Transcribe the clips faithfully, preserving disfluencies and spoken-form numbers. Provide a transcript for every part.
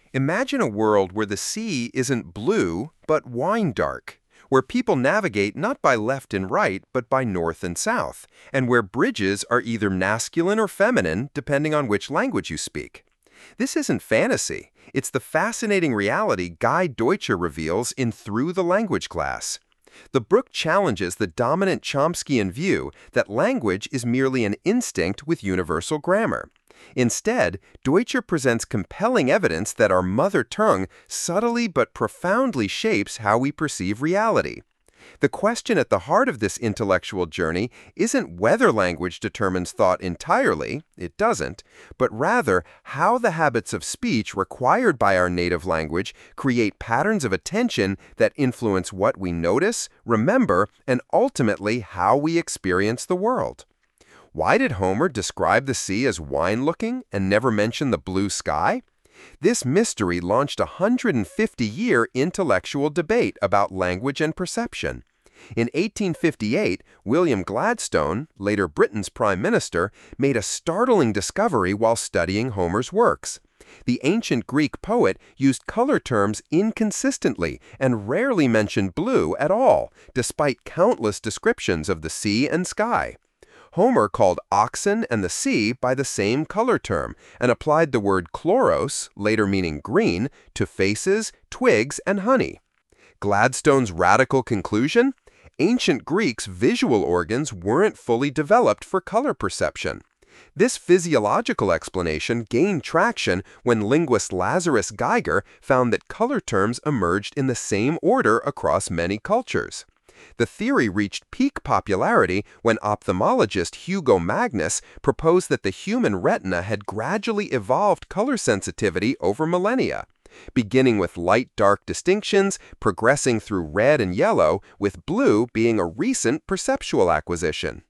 Imagine a world where the sea isn't blue, but wine dark, where people navigate not by left and right, but by north and south, and where bridges are either masculine or feminine, depending on which language you speak. This isn't fantasy. It's the fascinating reality Guy Deutscher reveals in Through the Language class. The book challenges the dominant Chomskyan view that language is merely an instinct with universal grammar. Instead, Deutscher presents compelling evidence that our mother tongue subtly but profoundly shapes how we perceive reality. The question at the heart of this intellectual journey isn't whether language determines thought entirely, it doesn't, but rather how the habits of speech required by our native language create patterns of attention that influence what we notice, remember, and ultimately how we experience the world. Why did Homer describe the sea as wine-looking and never mention the blue sky? This mystery launched a one hundred fifty year intellectual debate about language and perception. In eighteen fifty-eight, William Gladstone, later Britain's Prime Minister, made a startling discovery while studying Homer's works. The ancient Greek poet used color terms inconsistently and rarely mentioned blue at all, despite countless descriptions of the sea and sky. Homer called oxen and the sea by the same color term and applied the word chloros, later meaning green, to faces, twigs, and honey. Gladstone's radical conclusion? Ancient Greeks' visual organs weren't fully developed for color perception. This physiological explanation gained traction when linguist Lazarus Geiger found that color terms emerged in the same order across many cultures. The theory reached peak popularity when ophthalmologist Hugo Magnus proposed that the human retina had gradually evolved color sensitivity over millennia, beginning with light-dark distinctions, progressing through red and yellow, with blue being a recent perceptual acquisition.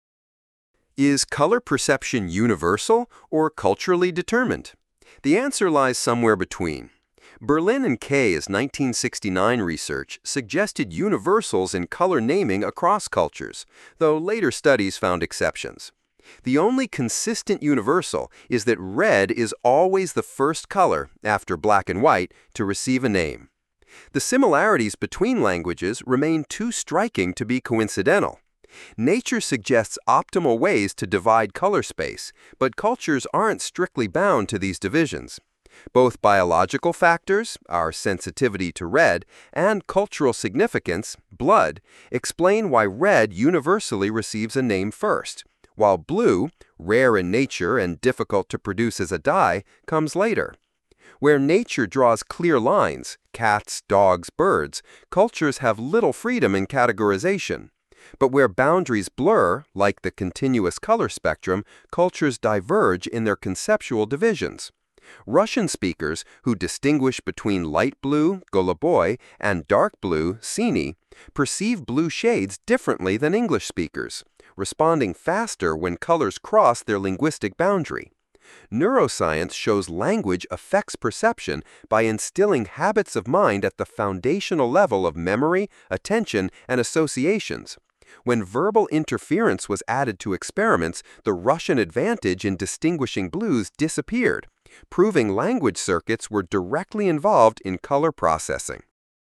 Is color perception universal or culturally determined? The answer lies somewhere between. Berlin and Kay's nineteen sixty-nine research suggested universals in color naming across cultures, though later studies found exceptions. The only consistent universal is that red is always the first color, after black and white, to receive a name. The similarities between languages remain too striking to be coincidental. Nature suggests optimal ways to divide color space, but cultures aren't strictly bound to these divisions. Both biological factors, our sensitivity to red, and cultural significance, blood, explain why red universally receives a name first, while blue, rare in nature and difficult to produce as a dye, comes later. Where nature draws clear lines, cats, dogs, birds, cultures have little freedom in categorization. But where boundaries blur, like the continuous color spectrum, cultures diverge in their conceptual divisions. Russian speakers who distinguish between light blue, goluboy, and dark blue, sini, perceive blue shades differently than English speakers, responding faster when colors cross their linguistic boundary. Neuroscience shows language affects perception by instilling habits of mind at the foundational level of memory, attention, and associations. When verbal interference was added to experiments, the Russian advantage in distinguishing blues disappeared, proving language circuits were directly involved in color processing.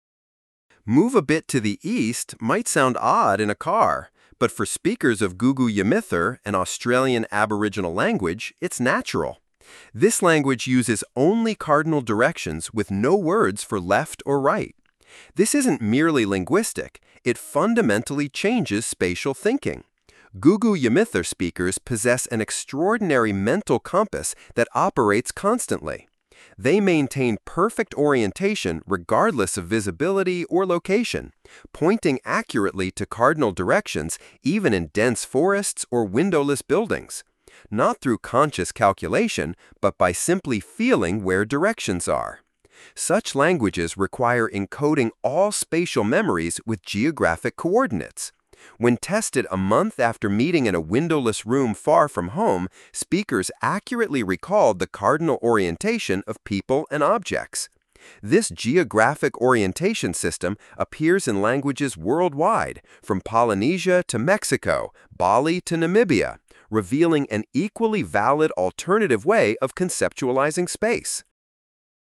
Move a bit to the east might sound odd in a car, but for speakers of Gugu Yamithir, an Australian Aboriginal language, it's natural. This language uses only cardinal directions with no words for left or right. This isn't merely linguistic, it fundamentally changes spatial thinking. Gugu Yamithir speakers possess an extraordinary mental compass that operates constantly. They maintain perfect orientation regardless of visibility or location, pointing accurately to cardinal directions even in dense forests or windowless buildings, not through conscious calculation, but by simply feeling where directions are. Such languages require encoding all spatial memories with geographic coordinates. When tested a month after meeting in a windowless room far from home, speakers accurately recalled the cardinal orientation of people and objects. This geographic orientation system appears in languages worldwide, from Polynesia to Mexico, Bali to Namibia, revealing an equally valid alternative way of conceptualizing space.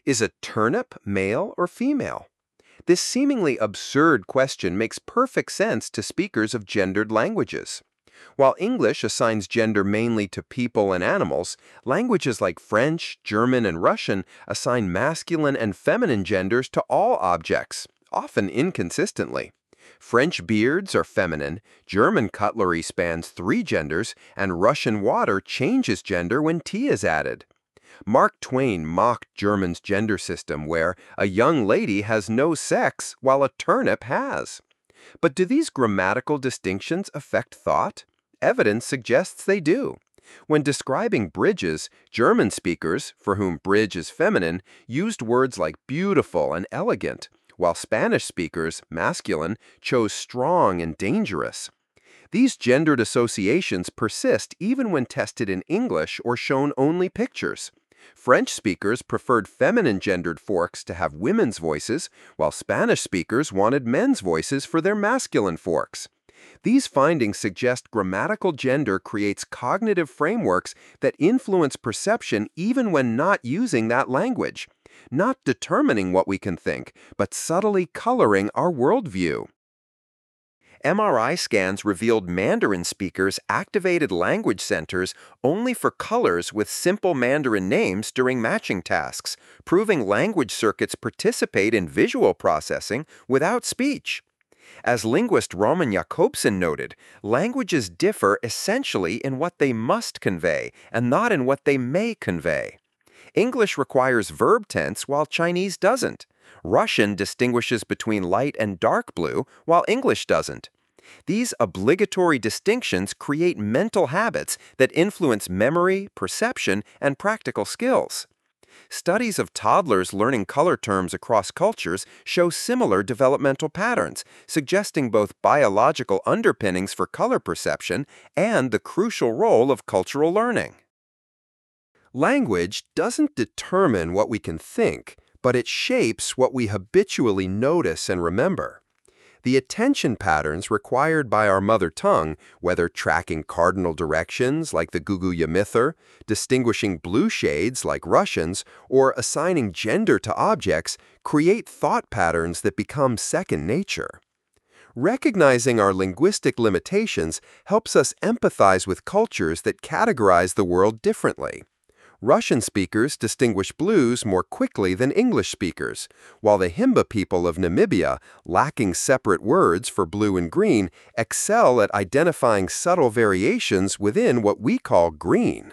Is a turnip male or female? This seemingly absurd question makes perfect sense to speakers of gendered languages. While English assigns gender mainly to people and animals, languages like French, German, and Russian assign masculine and feminine genders to all objects, often inconsistently. French beards are feminine, German cutlery spans three genders, and Russian water changes gender when tea is added. Mark Twain mocked German's gender system where a young lady has no sex while a turnip has. But do these grammatical distinctions affect thought? Evidence suggests they do. When describing bridges, German speakers, for whom bridge is feminine, used words like beautiful and elegant, while Spanish speakers, masculine, chose strong and dangerous. These gendered associations persist even when tested in English or shown only pictures. French speakers preferred feminine gendered forks to have women's voices, while Spanish speakers wanted men's voices for their masculine forks. These findings suggest grammatical gender creates cognitive frameworks that influence perception even when not using that language, not determining what we can think, but subtly coloring our worldview. M R I scans revealed Mandarin speakers activated language centers only for colors with simple Mandarin names during matching tasks, proving language circuits participate in visual processing without speech. As linguist Roman Jakobson noted, languages differ essentially in what they must convey and not in what they may convey. English requires verb tense while Chinese doesn't. Russian distinguishes between light and dark blue while English doesn't. These obligatory distinctions create mental habits that influence memory, perception, and practical skills. Studies of toddlers learning color terms across cultures show similar developmental patterns, suggesting both biological underpinnings for color perception and the crucial role of cultural learning. Language doesn't determine what we can think, but it shapes what we habitually notice and remember. The attention patterns required by our mother tongue, whether tracking cardinal directions like the Guguya Mythur, distinguishing blue shades like Russians, or assigning gender to objects, create thought patterns that become second nature. Recognizing our linguistic limitations helps us empathize with cultures that categorize the world differently. Russian speakers distinguish blues more quickly than English speakers, while the Himba people of Namibia, lacking separate words for blue and green, excel at identifying subtle variations within what we call green.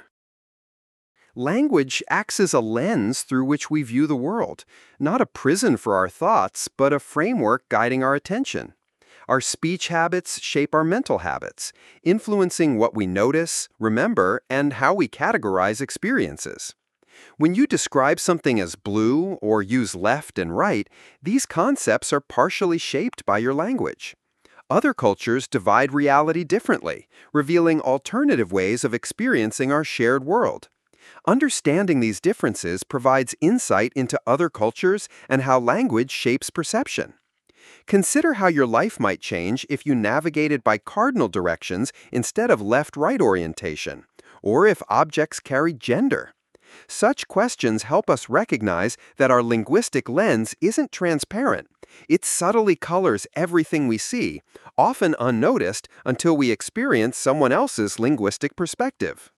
Language acts as a lens through which we view the world, not a prison for our thoughts, but a framework guiding our attention. Our speech habits shape our mental habits, influencing what we notice, remember, and how we categorize experiences. When you describe something as blue or use left and right, these concepts are partially shaped by your language. Other cultures divide reality differently, revealing alternative ways of experiencing our shared world. Understanding these differences provides insight into other cultures and how language shapes perception. Consider how your life might change if you navigated by cardinal directions instead of left-right orientation, or if objects carry gender. Such questions help us recognize that our linguistic lens isn't transparent. It subtly colors everything we see, often unnoticed until we experience someone else's linguistic perspective.